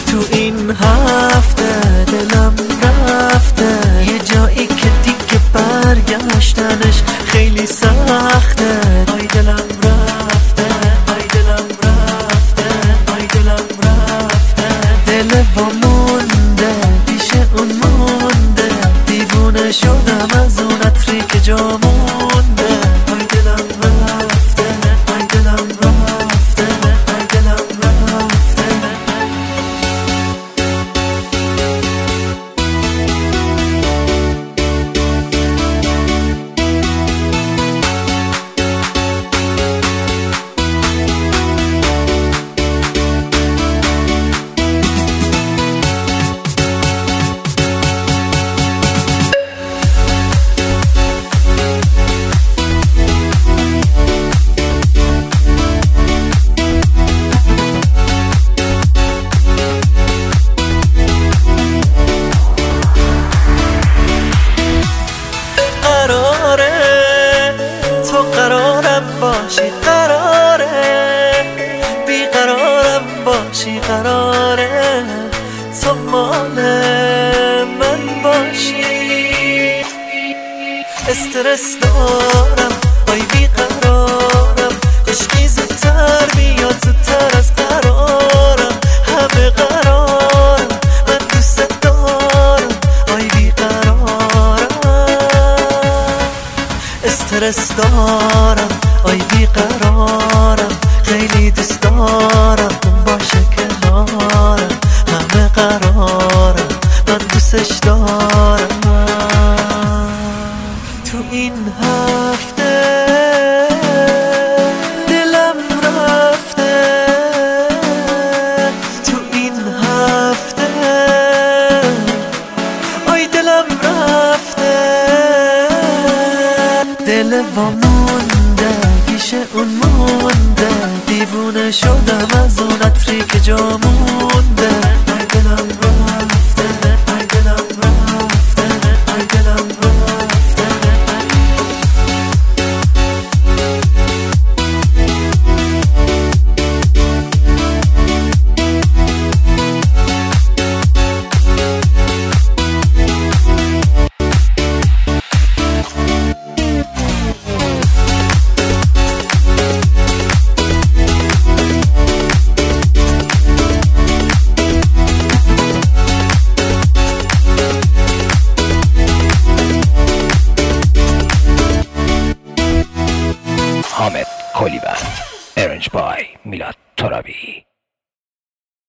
تو این هفته دلم رفته یه جایی که دیگه برگشتنش خیلی سخته. آی دلم رفته، آی دلم رفته، آی دلم رفته. دل با مونده پیش اون مونده، دیوونه شدم از اون عطری که جا مونده. آی دلم رفته، آی دلم رفته، آی دلم رفته. تو قرارم باشی، قراره بیقرارم باشی، قراره تو مال من باشی. استرس دارم، آی بیقرارم، کشکی زودتر بیاد، زودتر از قرارم. همه قرارم، من دوست دارم، آی بیقرارم. استرس دارم، آی بیقرارم، خیلی دوست دارم اون باشه کنارم. همه قرارم، من دوستش دارم. تو این هفته دلم رفته، تو این هفته آی دلم رفته. دل با مونده پیش اون مونده، دیوونه شدم از اون عطری که جا مونده. آی دلم رفته، آی دلم رفته، آی دلم رفته. حامد کلیوند. Arranged by میلاد ترابی.